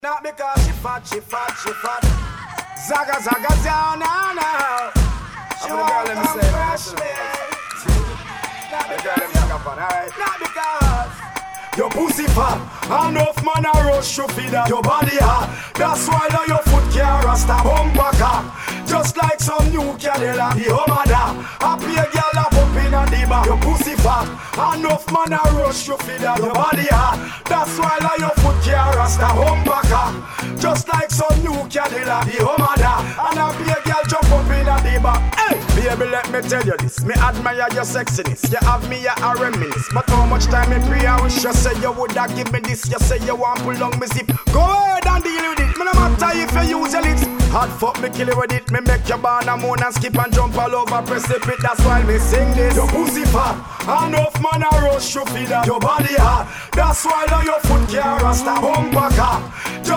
Not because she fat. Zaga, down now. She want to fresh me. Not because your pussy fat, enough man a rush to feed her. Your body hot, that's why now your foot can't rasta bumper car. Just like some new Cadillac, the Humada. Happy a girl a pump in a diva. Your pussy fat, enough man a rush to feed her. Your body hot, that's why now your foot can't rasta bumper car. Just like some new Cadillac, the Humada. And happy a girl jump up in a diva. Hey, baby, let me tell you this. Me admire your sexiness. You have me a reminisce. But how much time in prayer I wish you say you woulda give me this. You say you want pull down me zip. Go ahead and deal with it. Me no matter if you use your lips. Hard fuck me kill you with it. Me make you burn a moon and skip and jump all over precipice. That's why me sing this. Your pussy fat, enough man a rush to feed her. Your body hot, that's why now your foot can't rasta bumper car.